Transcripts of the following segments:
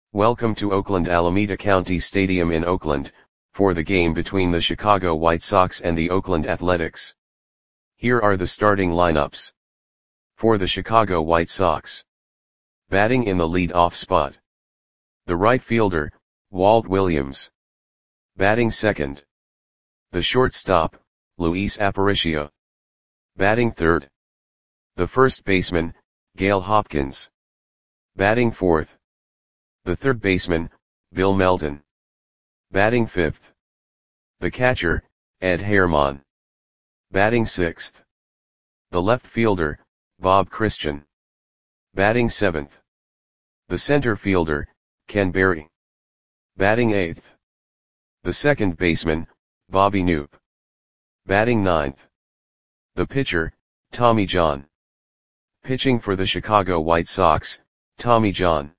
Welcome to Oakland Alameda County Stadium in Oakland, for the game between the Chicago White Sox and the Oakland Athletics. Here are the starting lineups. For the Chicago White Sox. Batting in the lead-off spot. The right fielder, Walt Williams. Batting second. The shortstop, Luis Aparicio. Batting third. The first baseman, Gail Hopkins. Batting fourth. The third baseman, Bill Melton. Batting fifth. The catcher, Ed Herman. Batting sixth. The left fielder, Bob Christian. Batting seventh. The center fielder, Ken Berry. Batting eighth. The second baseman, Bobby Knoop. Batting ninth. The pitcher, Tommy John. Pitching for the Chicago White Sox, Tommy John.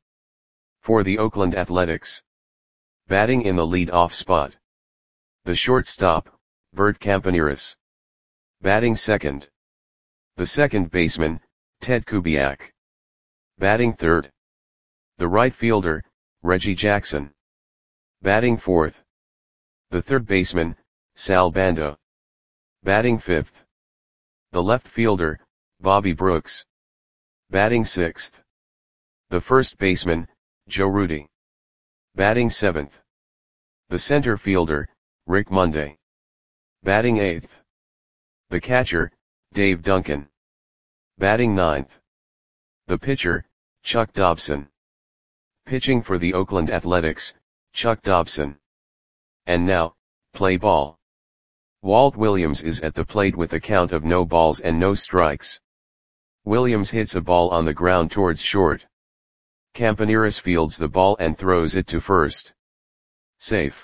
For the Oakland Athletics. Batting in the lead-off spot. The shortstop, Bert Campaneris. Batting second. The second baseman, Ted Kubiak. Batting third. The right fielder, Reggie Jackson. Batting fourth. The third baseman, Sal Bando. Batting fifth. The left fielder, Bobby Brooks. Batting sixth. The first baseman, Joe Rudi. Batting seventh. The center fielder, Rick Monday. Batting eighth. The catcher, Dave Duncan. Batting ninth. The pitcher, Chuck Dobson. Pitching for the Oakland Athletics, Chuck Dobson. And now, play ball. Walt Williams is at the plate with a count of no balls and no strikes. Williams hits a ball on the ground towards short. Campaneris fields the ball and throws it to first. Safe.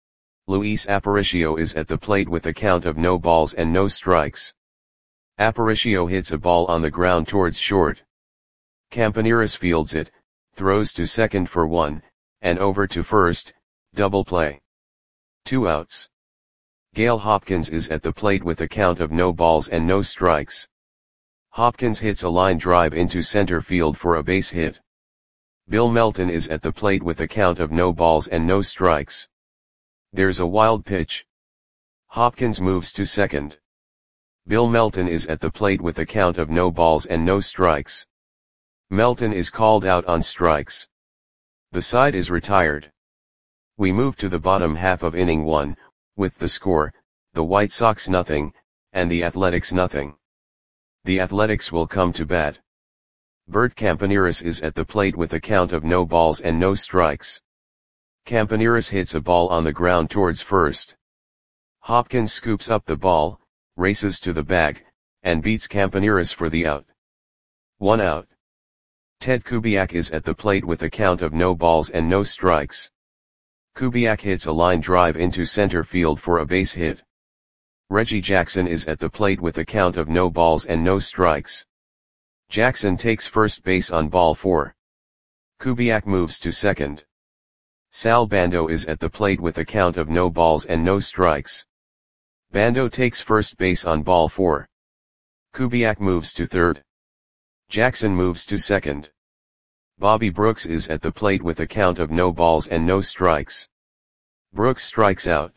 Luis Aparicio is at the plate with a count of no balls and no strikes. Aparicio hits a ball on the ground towards short. Campaneris fields it, throws to second for one, and over to first, double play. 2 outs. Gail Hopkins is at the plate with a count of no balls and no strikes. Hopkins hits a line drive into center field for a base hit. Bill Melton is at the plate with a count of no balls and no strikes. There's a wild pitch. Hopkins moves to second. Bill Melton is at the plate with a count of no balls and no strikes. Melton is called out on strikes. The side is retired. We move to the bottom half of inning 1, with the score, the White Sox 0, and the Athletics 0. The Athletics will come to bat. Bert Campaneris is at the plate with a count of no balls and no strikes. Campaneris hits a ball on the ground towards first. Hopkins scoops up the ball, races to the bag, and beats Campaneris for the out. 1 out. Ted Kubiak is at the plate with a count of no balls and no strikes. Kubiak hits a line drive into center field for a base hit. Reggie Jackson is at the plate with a count of no balls and no strikes. Jackson takes first base on ball 4. Kubiak moves to second. Sal Bando is at the plate with a count of no balls and no strikes. Bando takes first base on ball 4. Kubiak moves to third. Jackson moves to second. Bobby Brooks is at the plate with a count of no balls and no strikes. Brooks strikes out.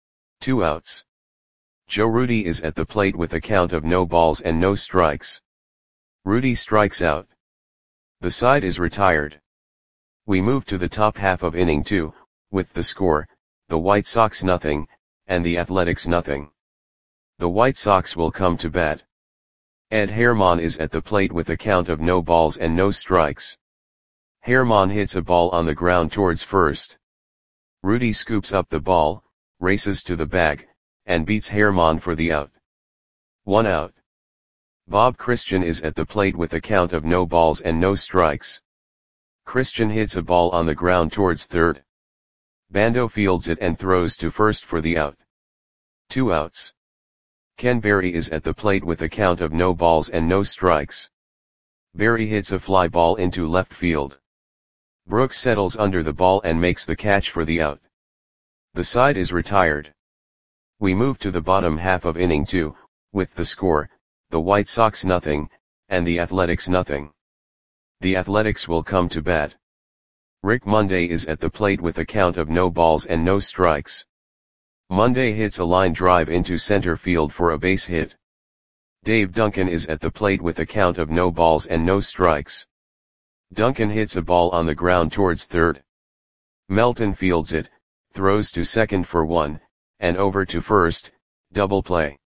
2 outs. Joe Rudi is at the plate with a count of no balls and no strikes. Rudi strikes out. The side is retired. We move to the top half of inning 2, with the score, the White Sox 0, and the Athletics 0. The White Sox will come to bat. Ed Herman is at the plate with a count of no balls and no strikes. Herman hits a ball on the ground towards first. Rudi scoops up the ball, races to the bag, and beats Herman for the out. 1 out. Bob Christian is at the plate with a count of no balls and no strikes. Christian hits a ball on the ground towards third. Bando fields it and throws to first for the out. 2 outs. Ken Berry is at the plate with a count of no balls and no strikes. Berry hits a fly ball into left field. Brooks settles under the ball and makes the catch for the out. The side is retired. We move to the bottom half of inning 2, with the score, the White Sox 0, and the Athletics 0. The Athletics will come to bat. Rick Monday is at the plate with a count of no balls and no strikes. Monday hits a line drive into center field for a base hit. Dave Duncan is at the plate with a count of no balls and no strikes. Duncan hits a ball on the ground towards third. Melton fields it, throws to second for one, and over to first, double play.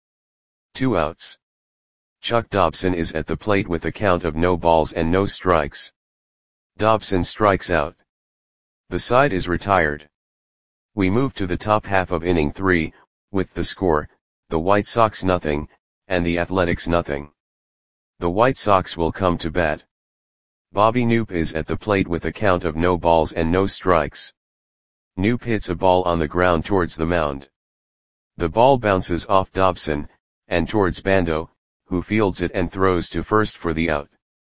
2 outs. Chuck Dobson is at the plate with a count of no balls and no strikes. Dobson strikes out. The side is retired. We move to the top half of inning 3, with the score, the White Sox nothing, and the Athletics nothing. The White Sox will come to bat. Bobby Knoop is at the plate with a count of no balls and no strikes. Knoop hits a ball on the ground towards the mound. The ball bounces off Dobson, and towards Bando, who fields it and throws to first for the out.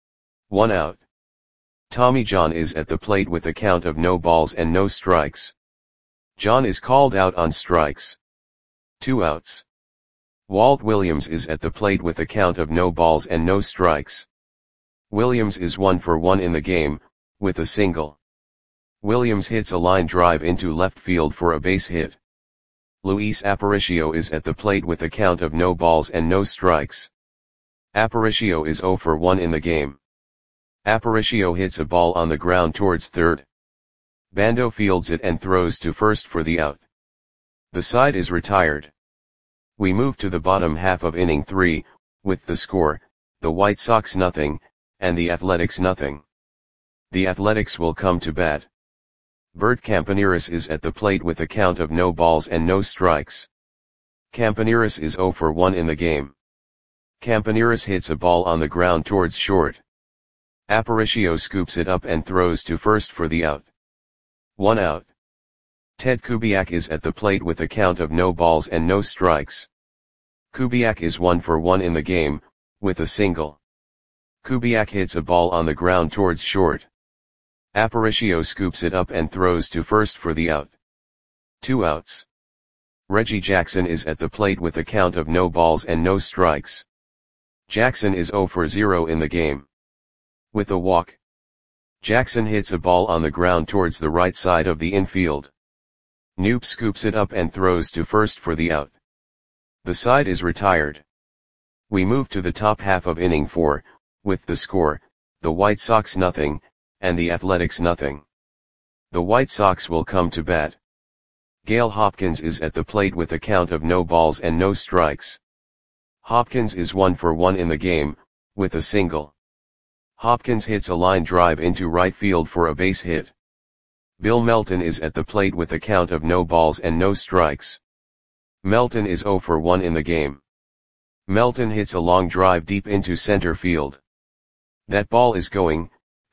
1 out. Tommy John is at the plate with a count of no balls and no strikes. John is called out on strikes. 2 outs. Walt Williams is at the plate with a count of no balls and no strikes. Williams is 1 for 1 in the game, with a single. Williams hits a line drive into left field for a base hit. Luis Aparicio is at the plate with a count of no balls and no strikes. Aparicio is 0 for 1 in the game. Aparicio hits a ball on the ground towards third. Bando fields it and throws to first for the out. The side is retired. We move to the bottom half of inning 3, with the score, the White Sox nothing, and the Athletics nothing. The Athletics will come to bat. Bert Campaneris is at the plate with a count of no balls and no strikes. Campaneris is 0 for 1 in the game. Campaneris hits a ball on the ground towards short. Aparicio scoops it up and throws to first for the out. 1 out. Ted Kubiak is at the plate with a count of no balls and no strikes. Kubiak is 1 for 1 in the game, with a single. Kubiak hits a ball on the ground towards short. Aparicio scoops it up and throws to first for the out. 2 outs. Reggie Jackson is at the plate with a count of no balls and no strikes. Jackson is 0 for 0 in the game. With a walk. Jackson hits a ball on the ground towards the right side of the infield. Knoop scoops it up and throws to first for the out. The side is retired. We move to the top half of inning 4, with the score, the White Sox nothing, and the Athletics nothing. The White Sox will come to bat. Gale Hopkins is at the plate with a count of no balls and no strikes. Hopkins is 1 for 1 in the game, with a single. Hopkins hits a line drive into right field for a base hit. Bill Melton is at the plate with a count of no balls and no strikes. Melton is 0 for 1 in the game. Melton hits a long drive deep into center field. That ball is going,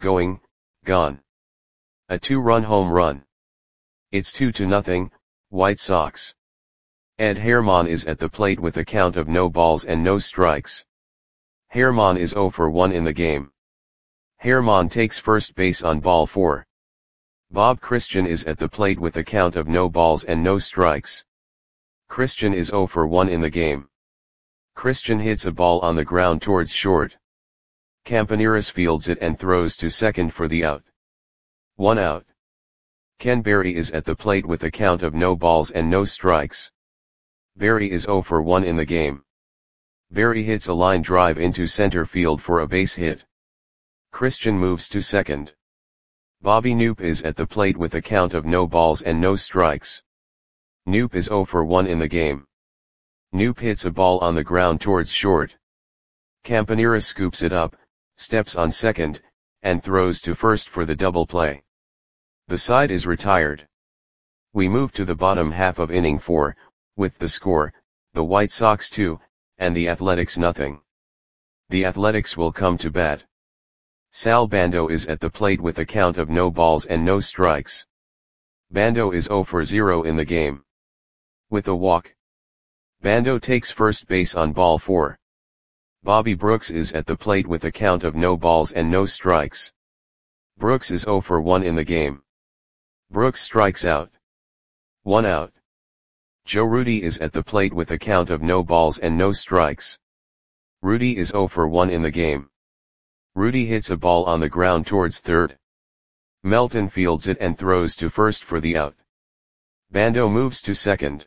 gone. A 2-run home run. It's 2-0, White Sox. Ed Herman is at the plate with a count of no balls and no strikes. Herman is 0 for 1 in the game. Herman takes first base on ball 4. Bob Christian is at the plate with a count of no balls and no strikes. Christian is 0 for 1 in the game. Christian hits a ball on the ground towards short. Campaneris fields it and throws to second for the out. 1 out. Ken Berry is at the plate with a count of no balls and no strikes. Berry is 0 for 1 in the game. Berry hits a line drive into center field for a base hit. Christian moves to second. Bobby Knoop is at the plate with a count of no balls and no strikes. Knoop is 0 for 1 in the game. Knoop hits a ball on the ground towards short. Campaneris scoops it up, steps on second, and throws to first for the double play. The side is retired. We move to the bottom half of inning 4, with the score, the White Sox 2, and the Athletics nothing. The Athletics will come to bat. Sal Bando is at the plate with a count of no balls and no strikes. Bando is 0 for 0 in the game. With a walk. Bando takes first base on ball 4. Bobby Brooks is at the plate with a count of no balls and no strikes. Brooks is 0 for 1 in the game. Brooks strikes out. 1 out. Joe Rudi is at the plate with a count of no balls and no strikes. Rudi is 0 for 1 in the game. Rudi hits a ball on the ground towards third. Melton fields it and throws to first for the out. Bando moves to second.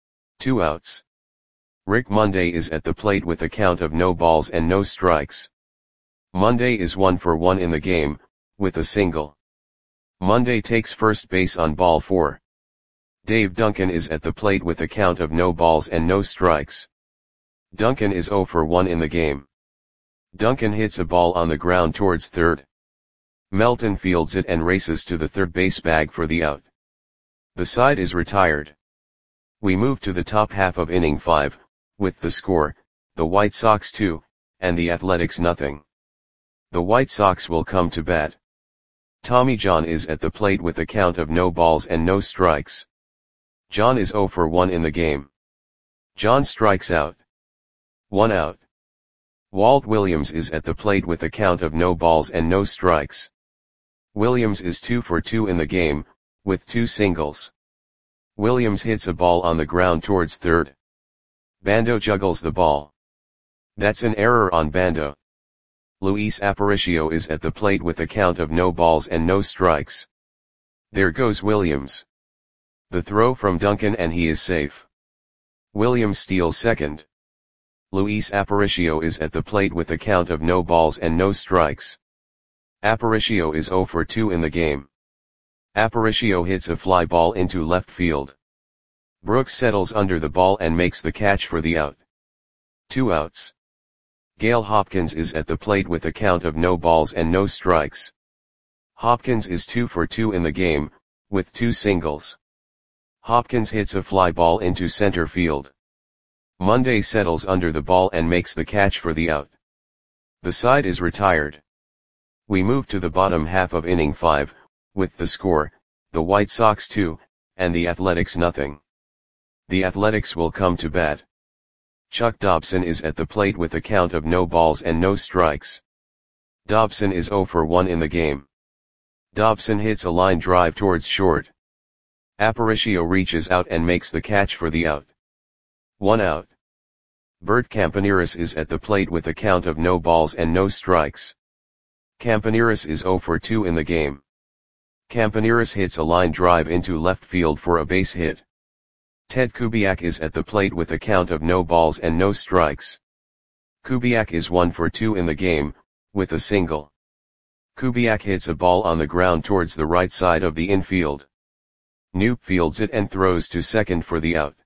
2 outs. Rick Monday is at the plate with a count of no balls and no strikes. Monday is 1 for 1 in the game, with a single. Monday takes first base on ball 4. Dave Duncan is at the plate with a count of no balls and no strikes. Duncan is 0 for 1 in the game. Duncan hits a ball on the ground towards third. Melton fields it and races to the third base bag for the out. The side is retired. We move to the top half of inning 5, with the score, the White Sox 2, and the Athletics nothing. The White Sox will come to bat. Tommy John is at the plate with a count of no balls and no strikes. John is 0 for 1 in the game. John strikes out. 1 out. Walt Williams is at the plate with a count of no balls and no strikes. Williams is 2 for 2 in the game, with 2 singles. Williams hits a ball on the ground towards third. Bando juggles the ball. That's an error on Bando. Luis Aparicio is at the plate with a count of no balls and no strikes. There goes Williams. The throw from Duncan and he is safe. Williams steals second. Luis Aparicio is at the plate with a count of no balls and no strikes. Aparicio is 0 for 2 in the game. Aparicio hits a fly ball into left field. Brooks settles under the ball and makes the catch for the out. 2 outs. Gale Hopkins is at the plate with a count of no balls and no strikes. Hopkins is 2 for 2 in the game, with 2 singles. Hopkins hits a fly ball into center field. Monday settles under the ball and makes the catch for the out. The side is retired. We move to the bottom half of inning 5, with the score, the White Sox 2, and the Athletics nothing. The Athletics will come to bat. Chuck Dobson is at the plate with a count of no balls and no strikes. Dobson is 0 for 1 in the game. Dobson hits a line drive towards short. Aparicio reaches out and makes the catch for the out. 1 out. Bert Campaneris is at the plate with a count of no balls and no strikes. Campaneris is 0 for 2 in the game. Campaneris hits a line drive into left field for a base hit. Ted Kubiak is at the plate with a count of no balls and no strikes. Kubiak is 1 for 2 in the game, with a single. Kubiak hits a ball on the ground towards the right side of the infield. Knoop fields it and throws to second for the out.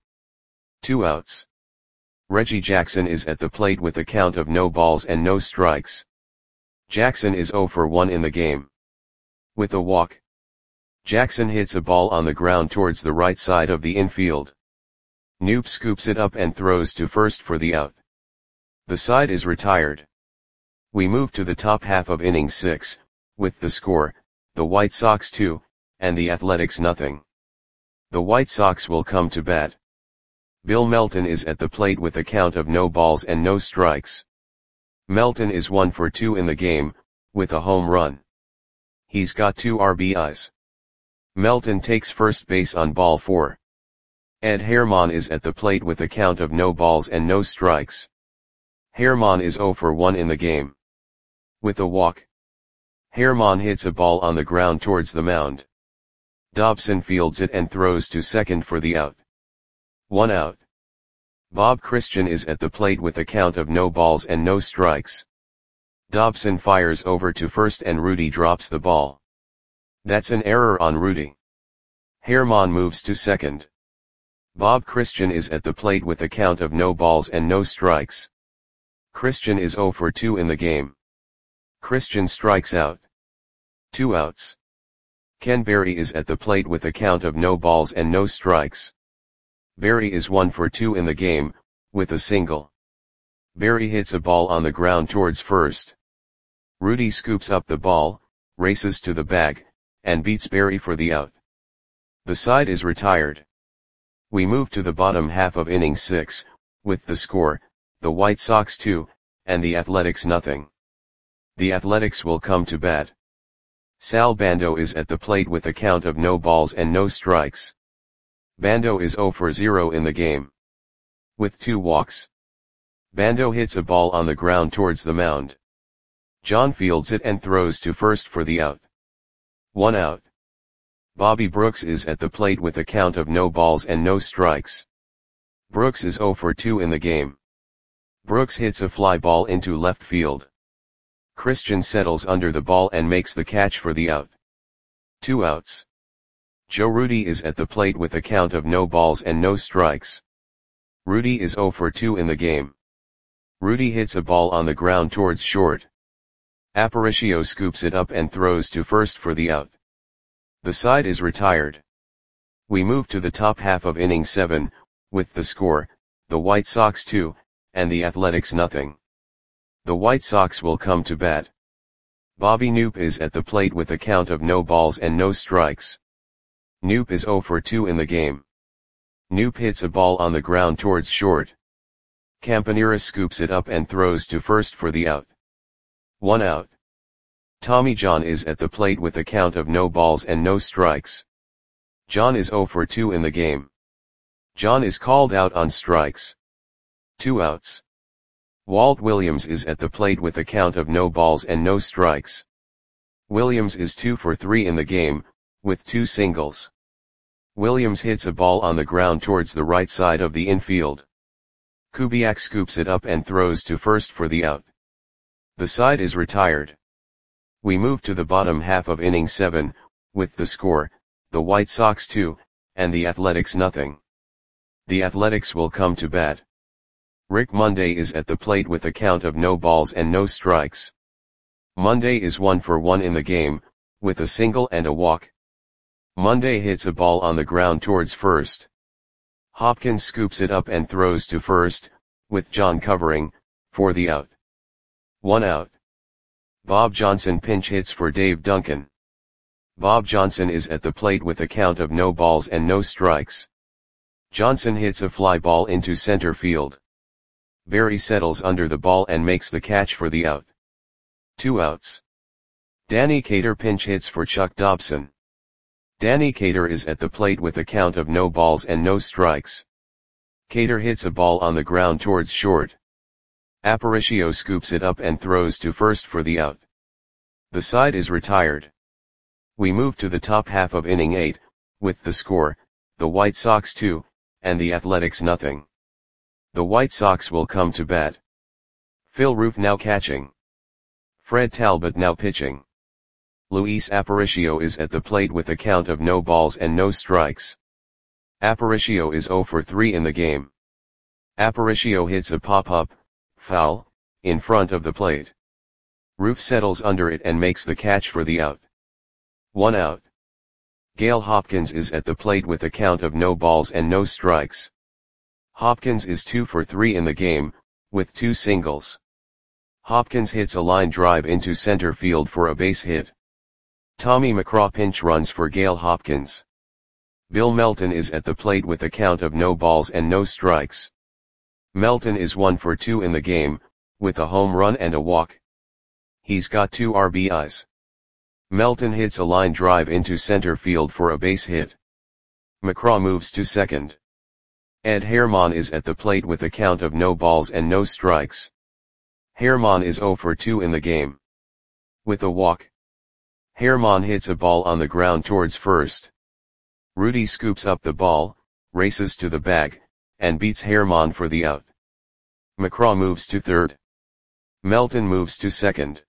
2 outs. Reggie Jackson is at the plate with a count of no balls and no strikes. Jackson is 0 for 1 in the game. With a walk. Jackson hits a ball on the ground towards the right side of the infield. Knoop scoops it up and throws to first for the out. The side is retired. We move to the top half of inning 6, with the score, the White Sox 2, and the Athletics nothing. The White Sox will come to bat. Bill Melton is at the plate with a count of no balls and no strikes. Melton is 1 for 2 in the game, with a home run. He's got 2 RBIs. Melton takes first base on ball 4. Ed Herman is at the plate with a count of no balls and no strikes. Herman is 0 for 1 in the game. With a walk. Herman hits a ball on the ground towards the mound. Dobson fields it and throws to second for the out. 1 out. Bob Christian is at the plate with a count of no balls and no strikes. Dobson fires over to first and Rudy drops the ball. That's an error on Rudy. Herman moves to second. Bob Christian is at the plate with a count of no balls and no strikes. Christian is 0 for 2 in the game. Christian strikes out. 2 outs. Ken Berry is at the plate with a count of no balls and no strikes. Berry is 1 for 2 in the game, with a single. Berry hits a ball on the ground towards first. Rudy scoops up the ball, races to the bag, and beats Berry for the out. The side is retired. We move to the bottom half of inning 6, with the score, the White Sox 2, and the Athletics nothing. The Athletics will come to bat. Sal Bando is at the plate with a count of no balls and no strikes. Bando is 0 for 0 in the game. With 2 walks. Bando hits a ball on the ground towards the mound. John fields it and throws to first for the out. 1 out. Bobby Brooks is at the plate with a count of no balls and no strikes. Brooks is 0 for 2 in the game. Brooks hits a fly ball into left field. Christian settles under the ball and makes the catch for the out. 2 outs. Joe Rudi is at the plate with a count of no balls and no strikes. Rudi is 0 for 2 in the game. Rudi hits a ball on the ground towards short. Aparicio scoops it up and throws to first for the out. The side is retired. We move to the top half of inning 7, with the score, the White Sox 2, and the Athletics nothing. The White Sox will come to bat. Bobby Knoop is at the plate with a count of no balls and no strikes. Knoop is 0 for 2 in the game. Knoop hits a ball on the ground towards short. Campanera scoops it up and throws to first for the out. 1 out. Tommy John is at the plate with a count of no balls and no strikes. John is 0 for 2 in the game. John is called out on strikes. 2 outs. Walt Williams is at the plate with a count of no balls and no strikes. Williams is 2 for 3 in the game, with 2 singles. Williams hits a ball on the ground towards the right side of the infield. Kubiak scoops it up and throws to first for the out. The side is retired. We move to the bottom half of inning 7, with the score, the White Sox 2, and the Athletics nothing. The Athletics will come to bat. Rick Monday is at the plate with a count of no balls and no strikes. Monday is 1 for 1 in the game, with a single and a walk. Monday hits a ball on the ground towards first. Hopkins scoops it up and throws to first, with John covering, for the out. 1 out. Bob Johnson pinch hits for Dave Duncan. Bob Johnson is at the plate with a count of no balls and no strikes. Johnson hits a fly ball into center field. Barry settles under the ball and makes the catch for the out. 2 outs. Danny Cater pinch hits for Chuck Dobson. Danny Cater is at the plate with a count of no balls and no strikes. Cater hits a ball on the ground towards short. Aparicio scoops it up and throws to first for the out. The side is retired. We move to the top half of inning 8, with the score, the White Sox 2, and the Athletics nothing. The White Sox will come to bat. Phil Roof now catching. Fred Talbot now pitching. Luis Aparicio is at the plate with a count of no balls and no strikes. Aparicio is 0 for 3 in the game. Aparicio hits a pop-up, foul, in front of the plate. Roof settles under it and makes the catch for the out. 1 out. Gale Hopkins is at the plate with a count of no balls and no strikes. Hopkins is 2 for 3 in the game, with 2 singles. Hopkins hits a line drive into center field for a base hit. Tommy McCraw pinch runs for Gale Hopkins. Bill Melton is at the plate with a count of no balls and no strikes. Melton is 1 for 2 in the game, with a home run and a walk. He's got 2 RBIs. Melton hits a line drive into center field for a base hit. McCraw moves to second. Ed Herman is at the plate with a count of no balls and no strikes. Herman is 0 for 2 in the game. With a walk. Herman hits a ball on the ground towards first. Rudy scoops up the ball, races to the bag, and beats Herman for the out. McCraw moves to third. Melton moves to second.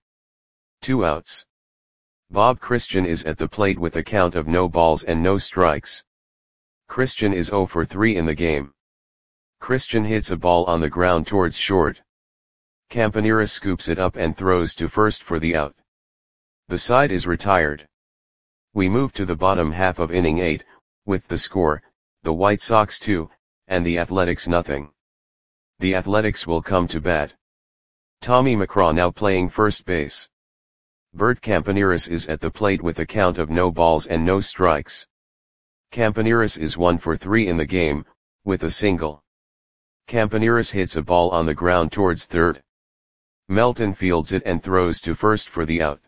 2 outs. Bob Christian is at the plate with a count of no balls and no strikes. Christian is 0 for 3 in the game. Christian hits a ball on the ground towards short. Campanera scoops it up and throws to first for the out. The side is retired. We move to the bottom half of inning 8, with the score, the White Sox 2, and the Athletics nothing. The Athletics will come to bat. Tommy McCraw now playing first base. Bert Campaneris is at the plate with a count of no balls and no strikes. Campaneris is 1 for 3 in the game, with a single. Campaneris hits a ball on the ground towards third. Melton fields it and throws to first for the out.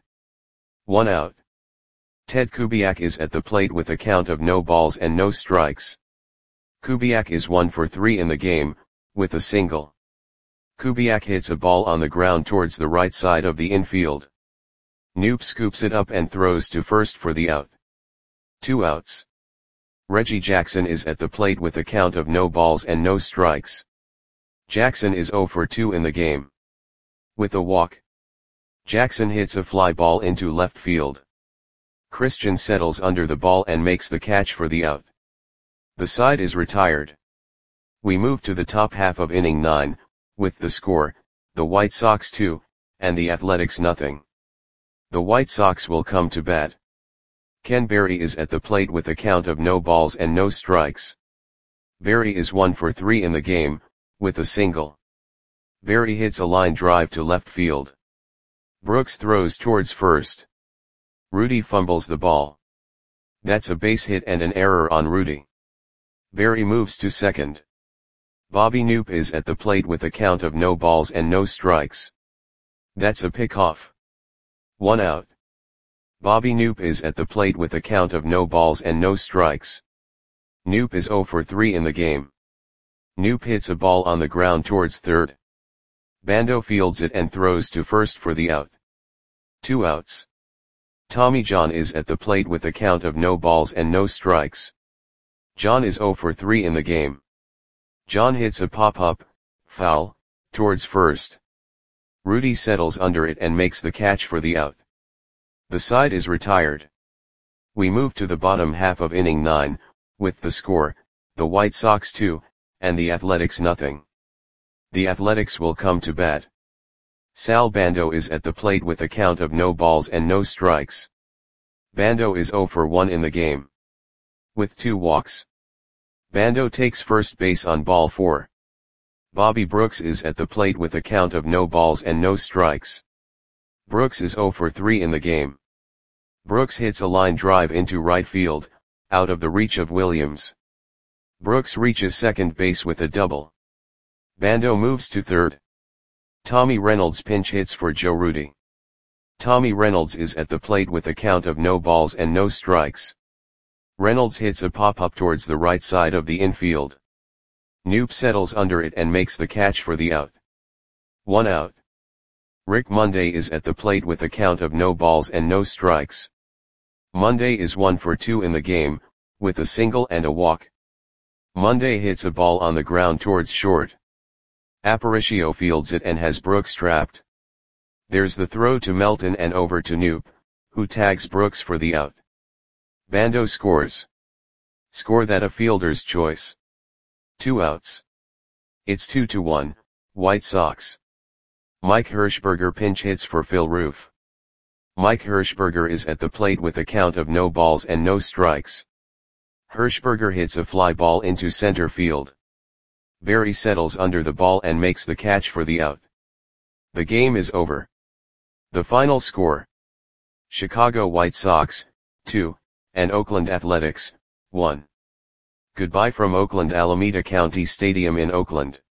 1 out. Ted Kubiak is at the plate with a count of no balls and no strikes. Kubiak is 1 for 3 in the game, with a single. Kubiak hits a ball on the ground towards the right side of the infield. Knoop scoops it up and throws to first for the out. 2 outs. Reggie Jackson is at the plate with a count of no balls and no strikes. Jackson is 0 for 2 in the game. With a walk, Jackson hits a fly ball into left field. Christian settles under the ball and makes the catch for the out. The side is retired. We move to the top half of inning 9, with the score, the White Sox 2, and the Athletics nothing. The White Sox will come to bat. Ken Berry is at the plate with a count of no balls and no strikes. Berry is 1 for 3 in the game, with a single. Berry hits a line drive to left field. Brooks throws towards first. Rudy fumbles the ball. That's a base hit and an error on Rudy. Berry moves to second. Bobby Knoop is at the plate with a count of no balls and no strikes. That's a pickoff. 1 out. Bobby Knoop is at the plate with a count of no balls and no strikes. Knoop is 0 for 3 in the game. Knoop hits a ball on the ground towards third. Bando fields it and throws to first for the out. 2 outs. Tommy John is at the plate with a count of no balls and no strikes. John is 0 for 3 in the game. John hits a pop-up, foul, towards first. Rudy settles under it and makes the catch for the out. The side is retired. We move to the bottom half of inning 9, with the score, the White Sox 2, and the Athletics nothing. The Athletics will come to bat. Sal Bando is at the plate with a count of no balls and no strikes. Bando is 0 for 1 in the game. With 2 walks. Bando takes first base on ball 4. Bobby Brooks is at the plate with a count of no balls and no strikes. Brooks is 0 for 3 in the game. Brooks hits a line drive into right field, out of the reach of Williams. Brooks reaches second base with a double. Bando moves to third. Tommy Reynolds pinch hits for Joe Rudi. Tommy Reynolds is at the plate with a count of no balls and no strikes. Reynolds hits a pop-up towards the right side of the infield. Knoop settles under it and makes the catch for the out. 1 out. Rick Monday is at the plate with a count of no balls and no strikes. Monday is 1 for 2 in the game, with a single and a walk. Monday hits a ball on the ground towards short. Aparicio fields it and has Brooks trapped. There's the throw to Melton and over to Knoop, who tags Brooks for the out. Bando scores. Score that a fielder's choice. 2 outs. It's 2-1, White Sox. Mike Hirschberger pinch hits for Phil Roof. Mike Hirschberger is at the plate with a count of no balls and no strikes. Hirschberger hits a fly ball into center field. Berry settles under the ball and makes the catch for the out. The game is over. The final score: Chicago White Sox, 2, and Oakland Athletics, 1. Goodbye from Oakland Alameda County Stadium in Oakland.